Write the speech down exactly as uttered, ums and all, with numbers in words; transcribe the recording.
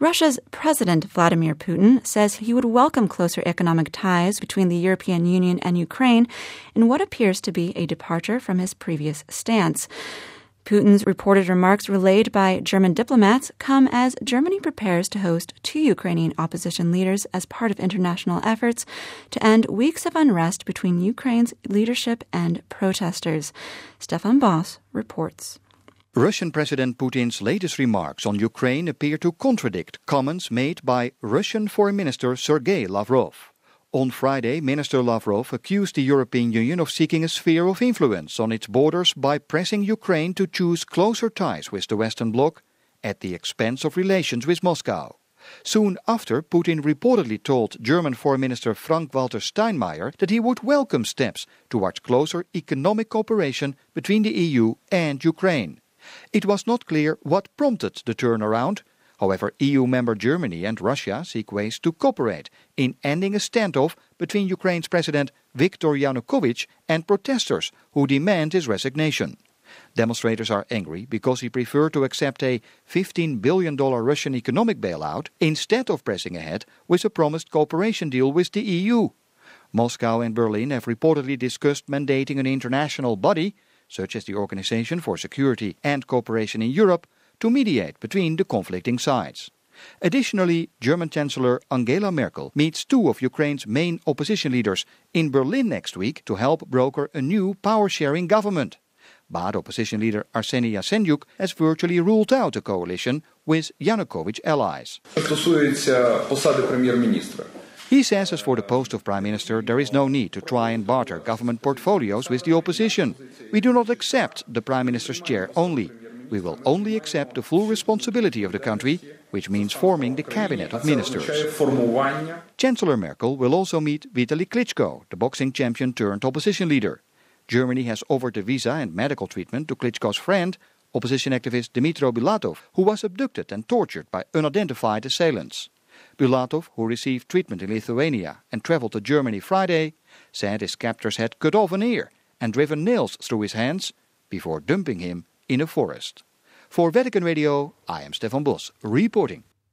Russia's President Vladimir Putin says he would welcome closer economic ties between the European Union and Ukraine in what appears to be a departure from his previous stance. Putin's reported remarks relayed by German diplomats come as Germany prepares to host two Ukrainian opposition leaders as part of international efforts to end weeks of unrest between Ukraine's leadership and protesters. Stefan Boss reports. Russian President Putin's latest remarks on Ukraine appear to contradict comments made by Russian Foreign Minister Sergei Lavrov. On Friday, Minister Lavrov accused the European Union of seeking a sphere of influence on its borders by pressing Ukraine to choose closer ties with the Western Bloc at the expense of relations with Moscow. Soon after, Putin reportedly told German Foreign Minister Frank-Walter Steinmeier that he would welcome steps towards closer economic cooperation between the E U and Ukraine. It was not clear what prompted the turnaround. However, E U member Germany and Russia seek ways to cooperate in ending a standoff between Ukraine's President Viktor Yanukovych and protesters who demand his resignation. Demonstrators are angry because he preferred to accept a fifteen billion dollars Russian economic bailout instead of pressing ahead with a promised cooperation deal with the E U. Moscow and Berlin have reportedly discussed mandating an international body, such as the Organization for Security and Cooperation in Europe, to mediate between the conflicting sides. Additionally, German Chancellor Angela Merkel meets two of Ukraine's main opposition leaders in Berlin next week to help broker a new power-sharing government. But opposition leader Arseniy Yatsenyuk has virtually ruled out a coalition with Yanukovych allies. He says as for the post of Prime Minister, there is no need to try and barter government portfolios with the opposition. We do not accept the Prime Minister's chair only. We will only accept the full responsibility of the country, which means forming the cabinet of ministers. Chancellor Merkel will also meet Vitaly Klitschko, the boxing champion turned opposition leader. Germany has offered a visa and medical treatment to Klitschko's friend, opposition activist Dmitro Bulatov, who was abducted and tortured by unidentified assailants. Bulatov, who received treatment in Lithuania and traveled to Germany Friday, said his captors had cut off an ear and driven nails through his hands before dumping him in a forest. For Vatican Radio, I am Stefan Bos, reporting.